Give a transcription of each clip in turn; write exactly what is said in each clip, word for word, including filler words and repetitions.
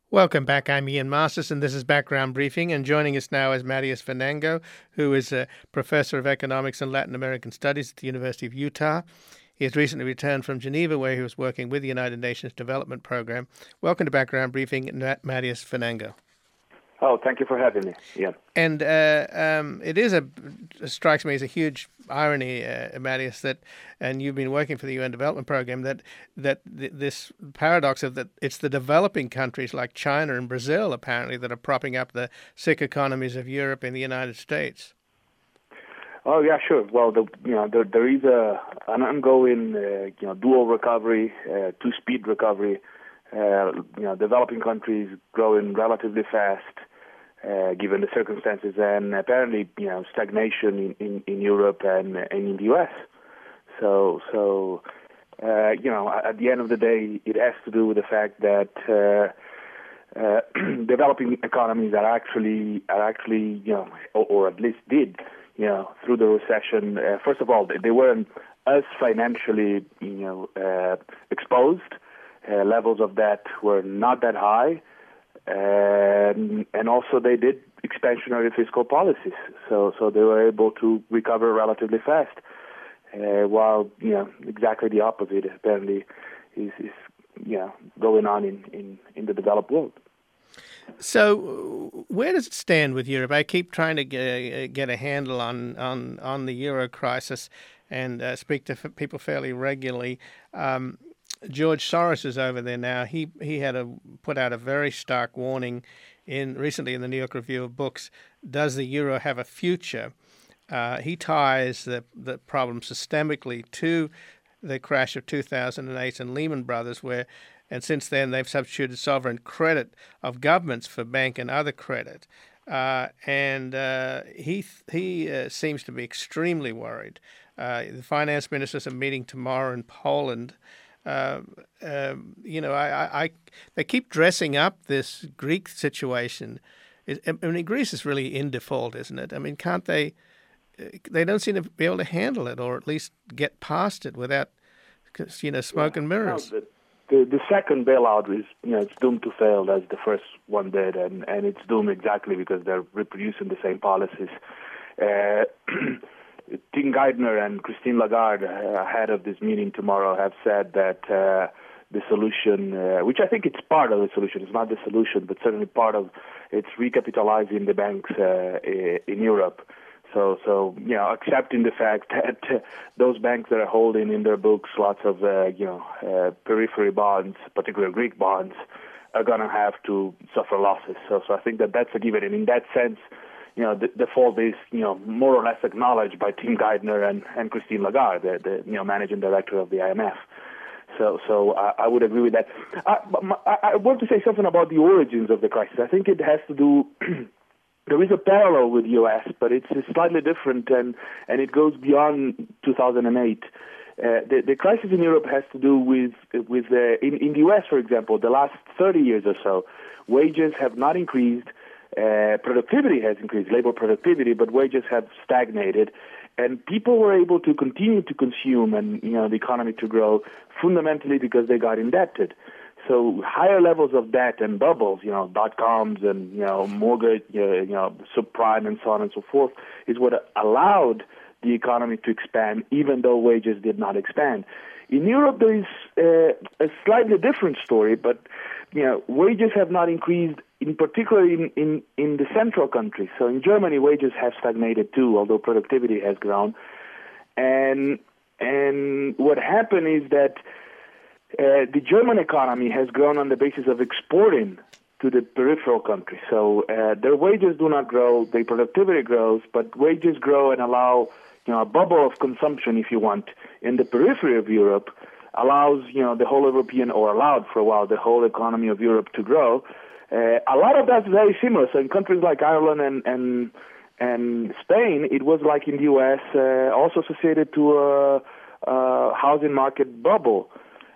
Welcome back. I'm Ian Masters, and this is Background Briefing. And joining us now is Marius Venango, who is a professor of economics and Latin American studies at the University of Utah. He has recently returned from Geneva, where he was working with the United Nations Development Program. Welcome to Background Briefing, Marius Venango. Oh, thank you for having me. Yeah. And uh, um, it is a it strikes me as a huge irony, uh, Marius, that, and you've been working for the U N Development Program, that that th- this paradox of that it's the developing countries like China and Brazil apparently that are propping up the sick economies of Europe and the United States. Oh yeah, sure. Well, the, you know, there, there is a an ongoing, uh, you know, dual recovery, uh, two-speed recovery. Uh, you know, developing countries growing relatively fast, uh, given the circumstances, and apparently, you know, stagnation in, in, in Europe and, and in the U S. So, so uh, you know, at the end of the day, it has to do with the fact that uh, uh, developing economies are actually are actually, you know, or, or at least did, you know, through the recession. Uh, first of all, they, they weren't as financially, you know, uh, exposed. Uh, levels of debt were not that high, and, and also they did expansionary fiscal policies, so so they were able to recover relatively fast. Uh, while you know exactly the opposite apparently is, is you know going on in, in, in the developed world. So, where does it stand with Europe? I keep trying to get, get a handle on, on, on the euro crisis and uh, speak to f- people fairly regularly. Um, George Soros is over there now. He he had a put out a very stark warning in recently in the New York Review of Books. Does the euro have a future? Uh, he ties the the problem systemically to the crash of two thousand eight and Lehman Brothers, where and since then they've substituted sovereign credit of governments for bank and other credit. Uh, and uh, he he uh, seems to be extremely worried. Uh, the finance ministers are meeting tomorrow in Poland. Uh, um, you know, I, I, they keep dressing up this Greek situation. It, I mean, Greece is really in default, isn't it? I mean, can't they? They don't seem to be able to handle it, or at least get past it without, you know, smoke yeah. and mirrors. No, the, the the second bailout is, you know, it's doomed to fail as the first one did, and, and it's doomed exactly because they're reproducing the same policies. Uh, Tim Geithner and Christine Lagarde, uh, ahead of this meeting tomorrow, have said that uh, the solution, uh, which I think it's part of the solution, it's not the solution, but certainly part of it's recapitalizing the banks uh, in Europe. So, so you know, accepting the fact that uh, those banks that are holding in their books lots of, uh, you know, uh, periphery bonds, particularly Greek bonds, are going to have to suffer losses. So, so I think that that's a given. And in that sense, you know, the default is, you know, more or less acknowledged by Tim Geithner and, and Christine Lagarde, the, the, you know, managing director of the I M F. So, so I, I would agree with that. I, I, I want to say something about the origins of the crisis. I think it has to do, there is a parallel with the U S, but it's slightly different, and, and it goes beyond two thousand eight. Uh, the, the crisis in Europe has to do with, with uh, in, in the U S, for example, the last thirty years or so, wages have not increased. Uh, productivity has increased, labor productivity, but wages have stagnated, and people were able to continue to consume and, you know, the economy to grow fundamentally because they got indebted. So higher levels of debt and bubbles, you know, dot-coms and, you know, mortgage, uh, you know, subprime and so on and so forth, is what allowed the economy to expand, even though wages did not expand. In Europe, there is uh, a slightly different story, but, you know, wages have not increased, in particular in, in, in the central countries. So in Germany, wages have stagnated too, although productivity has grown. And and what happened is that uh, the German economy has grown on the basis of exporting to the peripheral countries. So uh, their wages do not grow, their productivity grows, but wages grow and allow, you know, a bubble of consumption, if you want, in the periphery of Europe, allows, you know, the whole European, or allowed for a while, the whole economy of Europe to grow. Uh, a lot of that's very similar. So in countries like Ireland and and, and Spain, it was like in the U S, uh, also associated to a, a housing market bubble.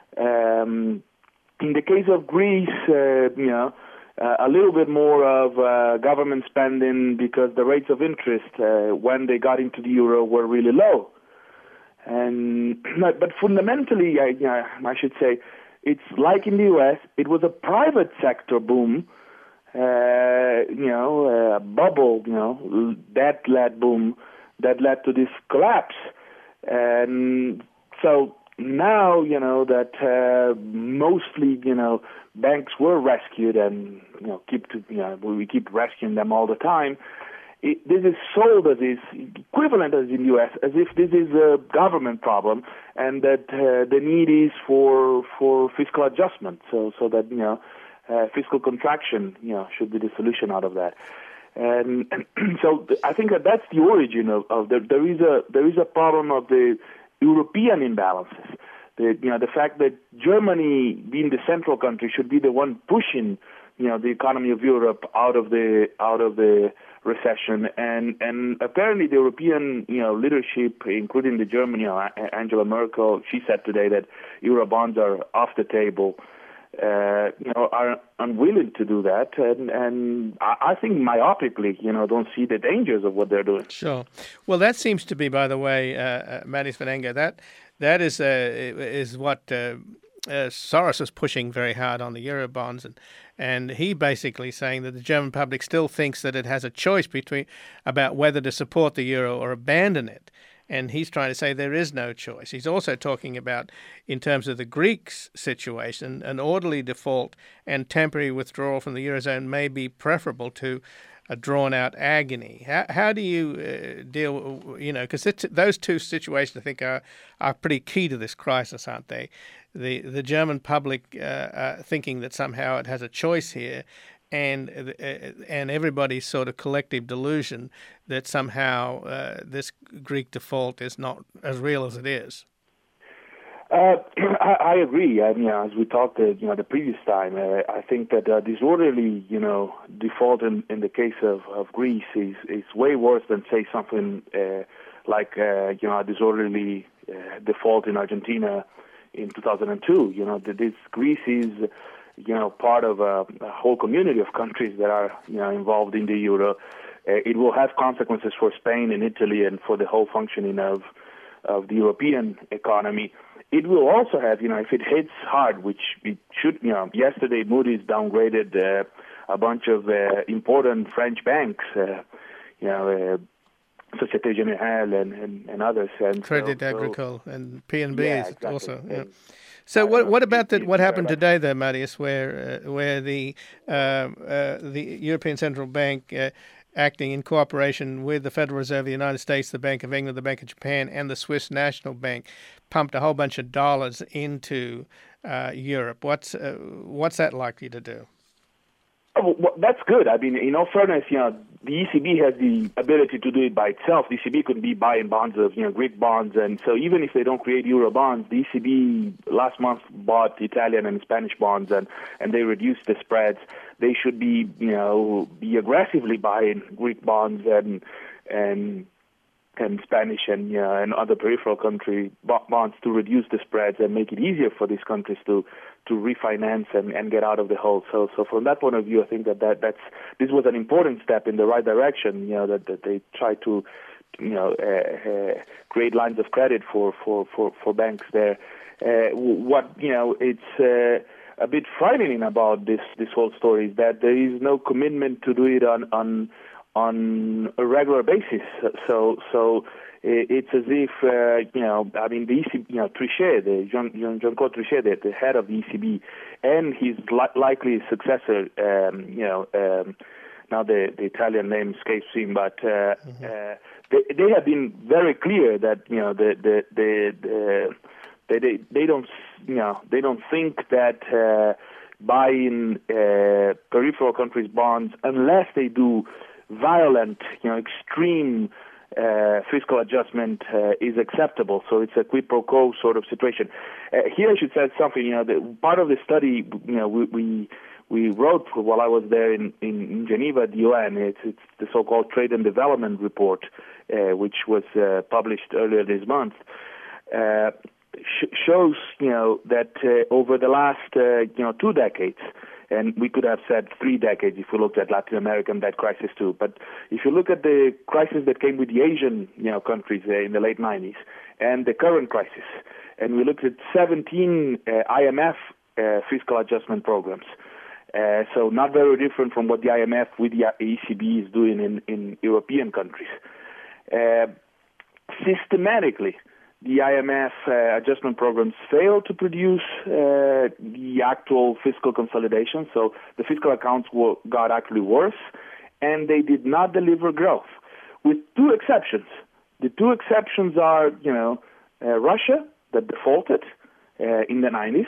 Um, in the case of Greece, uh, you know, uh, a little bit more of uh, government spending because the rates of interest uh, when they got into the euro were really low. And but fundamentally, I, you know, I should say, it's like in the U S, it was a private sector boom, uh, you know, a bubble, you know, debt-led boom that led to this collapse. And so now, you know, that uh, mostly, you know, banks were rescued and, you know, keep to, you know, we keep rescuing them all the time. It, this is sold as is equivalent as in the U S, as if this is a government problem, and that uh, the need is for for fiscal adjustment, so so that you know uh, fiscal contraction, you know, should be the solution out of that. And, and so I think that that's the origin of, of the, there is a there is a problem of the European imbalances. The you know the fact that Germany, being the central country, should be the one pushing you know the economy of Europe out of the out of the recession, and and apparently the European you know leadership, including the German, you know, Angela Merkel, she said today that euro bonds are off the table. Uh, you know, are unwilling to do that, and and I, I think myopically, you know, don't see the dangers of what they're doing. Sure. Well, that seems to be, by the way, uh, uh, Matthijs van Engelen, that that is uh, is what uh, uh, Soros is pushing very hard on the euro bonds, and and he basically saying that the German public still thinks that it has a choice between about whether to support the euro or abandon it. And he's trying to say there is no choice. He's also talking about, in terms of the Greeks' situation, an orderly default and temporary withdrawal from the Eurozone may be preferable to a drawn-out agony. How, how do you uh, deal, you know, because those two situations, I think, are, are pretty key to this crisis, aren't they? The, the German public uh, uh, thinking that somehow it has a choice here, and uh, and everybody's sort of collective delusion that somehow uh, this Greek default is not as real as it is. Uh, I, I agree. I mean, as we talked, uh, you know, the previous time, uh, I think that uh, disorderly, you know, default in, in the case of, of Greece is is way worse than say something uh, like uh, you know a disorderly uh, default in Argentina in two thousand two. You know, that this Greece is, you know, part of a, a whole community of countries that are, you know, involved in the euro. Uh, it will have consequences for Spain and Italy and for the whole functioning of of the European economy. It will also have, you know, if it hits hard, which it should, you know, yesterday Moody's downgraded uh, a bunch of uh, important French banks, uh, you know, uh, Société Générale and, and, and others. And Credit so, Agricole so, and P N B yeah, exactly. also. Yeah. And, So what know, what about the, what happened like, today, though, Matthijs, where uh, where the uh, uh, the European Central Bank, uh, acting in cooperation with the Federal Reserve of the United States, the Bank of England, the Bank of Japan, and the Swiss National Bank, pumped a whole bunch of dollars into uh, Europe? What's uh, what's that likely to do? Oh, well, that's good. I mean, in all fairness, you know, the E C B has the ability to do it by itself. The E C B could be buying bonds of, you know, Greek bonds, and so even if they don't create euro bonds, the E C B last month bought Italian and Spanish bonds, and, and they reduced the spreads. They should be, you know, be aggressively buying Greek bonds and and and Spanish and you know, and other peripheral country bonds to reduce the spreads and make it easier for these countries to to refinance and, and get out of the hole. So so from that point of view, I think that, that that's this was an important step in the right direction. You know that, that they try to you know uh, uh, create lines of credit for for, for, for banks there. Uh, what you know it's. Uh, a bit frightening about this this whole story is that there is no commitment to do it on on on a regular basis. So so it's as if uh, you know I mean the E C B, you know Trichet, the Jean Jean Claude Trichet, the, the head of the E C B, and his li- likely successor, um, you know um, now the, the Italian name escapes him, but uh, mm-hmm. uh, they they have been very clear that you know the the the, the They, they they don't you know they don't think that uh, buying uh, peripheral countries bonds unless they do violent you know extreme uh, fiscal adjustment uh, is acceptable. So it's a quid pro quo sort of situation. Uh, here I should say something. You know, the, part of the study you know we we, we wrote while I was there in, in, in Geneva at the U N. It's it's the so-called Trade and Development Report, uh, which was uh, published earlier this month. Uh, shows, you know, that uh, over the last, uh, you know, two decades, and we could have said three decades if we looked at Latin American debt crisis too, but if you look at the crisis that came with the Asian, you know, countries uh, in the late nineties and the current crisis, and we looked at seventeen uh, I M F uh, fiscal adjustment programs. Uh, so not very different from what the I M F with the E C B is doing in, in European countries. Uh, systematically, the I M F uh, adjustment programs fail to produce uh, the actual fiscal consolidation, so the fiscal accounts were, got actually worse, and they did not deliver growth, with two exceptions. The two exceptions are, you know, uh, Russia, that defaulted uh, in the nineties,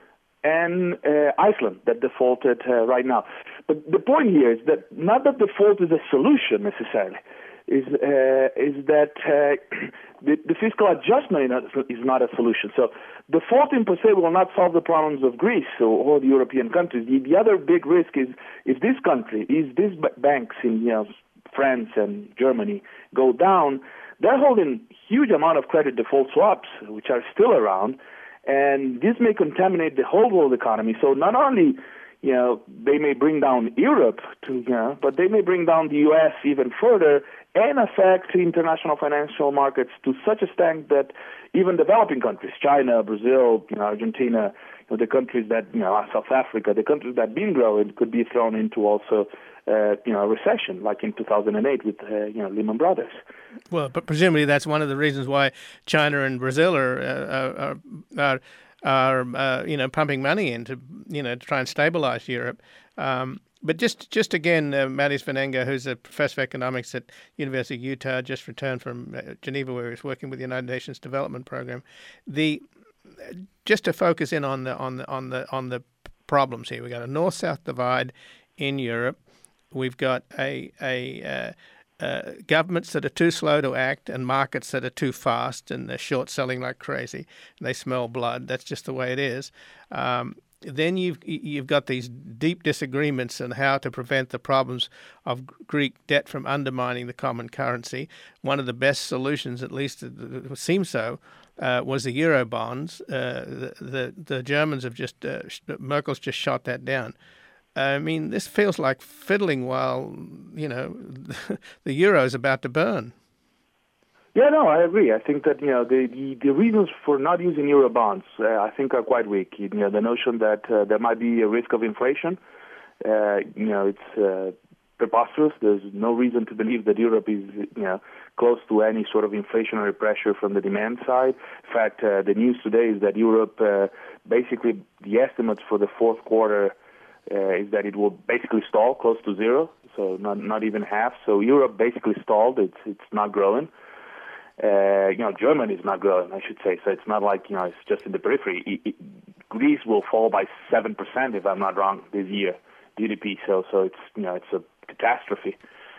and uh, Iceland, that defaulted uh, right now. But the point here is that not that default is a solution necessarily, is uh, is that uh, the, the fiscal adjustment is not a solution. So defaulting per se will not solve the problems of Greece or, or the European countries. The, the other big risk is if this country, if these banks in you know, France and Germany go down, they're holding huge amount of credit default swaps, which are still around, and this may contaminate the whole world economy. So not only you know, they may bring down Europe, to, you know, but they may bring down the U S even further and affect international financial markets to such a extent that even developing countries, China, Brazil, you know, Argentina, you know, the countries that, you know, South Africa, the countries that have been growing could be thrown into also, uh, you know, a recession like in two thousand eight with, uh, you know, Lehman Brothers. Well, but presumably that's one of the reasons why China and Brazil are uh, are, are are uh, you know pumping money into you know to try and stabilize Europe. Um, but just just again, uh, Matthijs van Enge, who's a professor of economics at University of Utah, just returned from uh, Geneva, where he was working with the United Nations Development Program. The just to focus in on the on the on the on the problems here, we've got a north-south divide in Europe. We've got a a uh, Uh, governments that are too slow to act and markets that are too fast and they're short selling like crazy. They smell blood. That's just the way it is. Um, then you've you've got these deep disagreements on how to prevent the problems of Greek debt from undermining the common currency. One of the best solutions, at least it seems so, uh, was the euro bonds. Uh, the, the the Germans have just uh, Merkel's just shot that down. I mean, this feels like fiddling while, you know, the euro is about to burn. Yeah, no, I agree. I think that, you know, the, the, the reasons for not using euro bonds, uh, I think, are quite weak. You know, the notion that uh, there might be a risk of inflation, uh, you know, it's uh, preposterous. There's no reason to believe that Europe is, you know, close to any sort of inflationary pressure from the demand side. In fact, uh, the news today is that Europe, uh, basically, the estimates for the fourth quarter Uh, is that it will basically stall close to zero, so not not even half. So Europe basically stalled; it's it's not growing. Uh, you know, Germany is not growing, I should say. So it's not like you know it's just in the periphery. It, it, Greece will fall by seven percent, if I'm not wrong, this year, G D P. So so it's you know it's a catastrophe.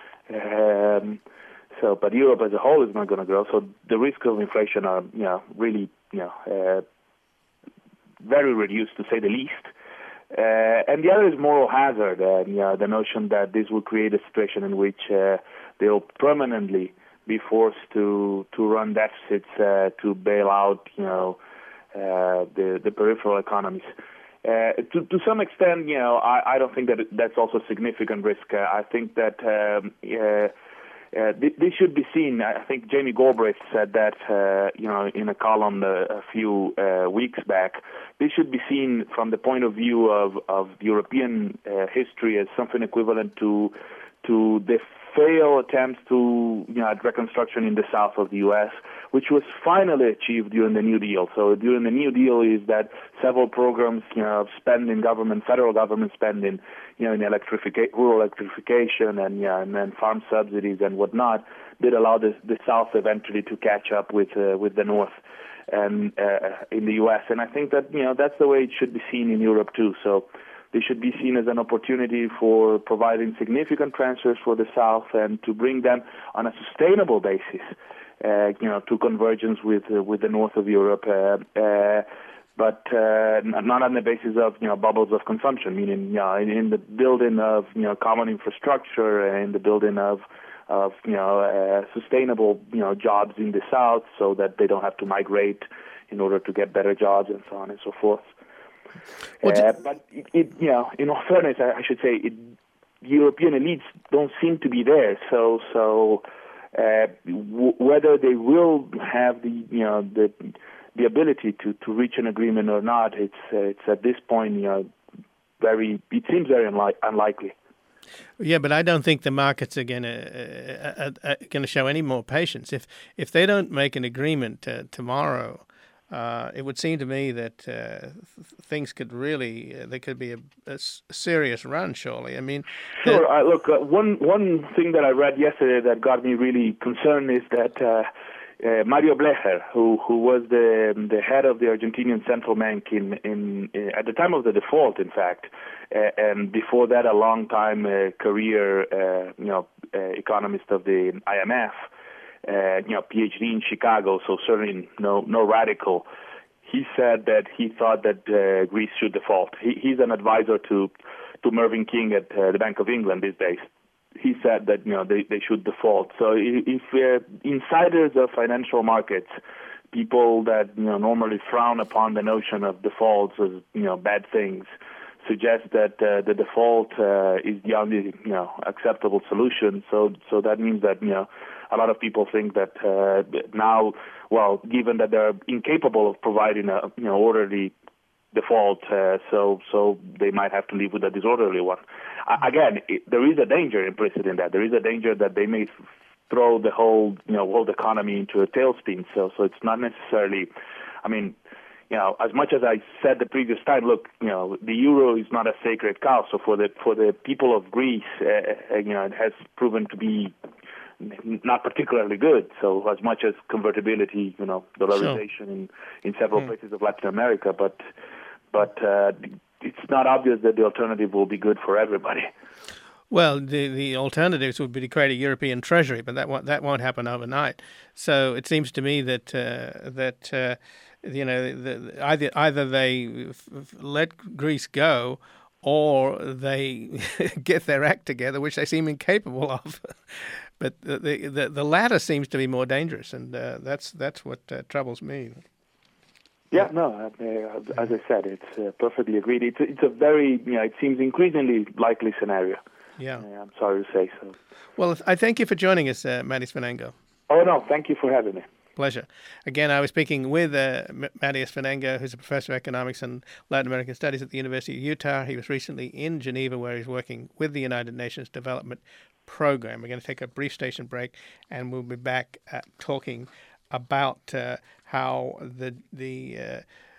Um, so, but Europe as a whole is not going to grow. So the risk of inflation are you know really you know uh, very reduced, to say the least. Uh, and the other is moral hazard, and you know, the notion that this will create a situation in which uh, they'll permanently be forced to to run deficits uh, to bail out, you know, uh, the the peripheral economies. Uh, to to some extent, you know, I, I don't think that that's also a significant risk. Uh, I think that um, uh, uh, th- this should be seen. I think Jamie Galbraith said that, uh, you know, in a column uh, a few uh, weeks back. This should be seen from the point of view of, of European uh, history as something equivalent to to the failed attempts to you know at reconstruction in the south of the U S, which was finally achieved during the New Deal. So during the New Deal is that several programs, you know, of spending, government, federal government spending, you know, in electrification, rural electrification, and yeah, and then farm subsidies and whatnot, did allow the the South eventually to catch up with uh, with the North and uh, in the U S. And I think that you know that's the way it should be seen in Europe too. So they should be seen as an opportunity for providing significant transfers for the South and to bring them on a sustainable basis, uh, you know, to convergence with uh, with the North of Europe. Uh, uh, but uh, not on the basis of you know bubbles of consumption, meaning you know, in, in the building of you know common infrastructure and in the building of of you know uh, sustainable you know jobs in the South, so that they don't have to migrate in order to get better jobs and so on and so forth. Uh, but it, it, you know, in all fairness, I, I should say, it, European elites don't seem to be there. So so uh, w- whether they will have the you know the the ability to, to reach an agreement or not, it's uh, it's at this point, you know, very it seems very unli- unlikely. Yeah, but I don't think the markets are going to uh, uh, going to show any more patience. If if they don't make an agreement uh, tomorrow, uh, it would seem to me that uh, things could really uh, there could be a, a serious run. Surely, I mean, sure. Uh, look, uh, one one thing that I read yesterday that got me really concerned is that uh, uh, Mario Blecher, who who was the the head of the Argentinian central bank in in, in at the time of the default, in fact. Uh, and before that, a long-time uh, career, uh, you know, uh, economist of the I M F, uh, you know, PhD in Chicago, so certainly no no radical. He said that he thought that uh, Greece should default. He, he's an advisor to to Mervyn King at uh, the Bank of England these days. He said that you know they, they should default. So if uh, insiders of financial markets, people that you know normally frown upon the notion of defaults as you know bad things, suggest that uh, the default uh, is the only you know acceptable solution. So so that means that you know a lot of people think that uh, now, well, given that they're incapable of providing a you know orderly default, uh, so so they might have to live with a disorderly one. Uh, again, it, there is a danger implicit in that. There is a danger that they may f- throw the whole you know world economy into a tailspin. So so it's not necessarily, I mean. You know, as much as I said the previous time, look, you know, the euro is not a sacred cow. So for the for the people of Greece, uh, you know, it has proven to be not particularly good. So as much as convertibility, you know, dollarization sure. in, in several mm. places of Latin America, but but uh, it's not obvious that the alternative will be good for everybody. Well, the the alternatives would be to create a European treasury, but that won't, that won't happen overnight. So it seems to me that uh, that. Uh, You know, the, either either they f- f- let Greece go, or they get their act together, which they seem incapable of. But the, the the latter seems to be more dangerous, and uh, that's that's what uh, troubles me. Yeah, no. Uh, as I said, it's uh, perfectly agreed. It's it's a very you know it seems increasingly likely scenario. Yeah, uh, I'm sorry to say so. Well, I thank you for joining us, uh, Mathias Venango. Oh no, thank you for having me. Pleasure. Again, I was speaking with uh, Mathias Venango, who's a professor of economics and Latin American studies at the University of Utah. He was recently in Geneva, where he's working with the United Nations Development Program. We're going to take a brief station break, and we'll be back uh, talking about uh, how the the uh,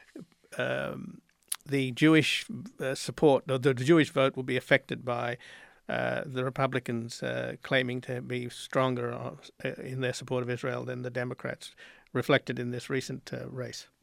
um, the Jewish uh, support, or the Jewish vote, will be affected by Uh, the Republicans uh, claiming to be stronger uh, in their support of Israel than the Democrats, reflected in this recent uh, race.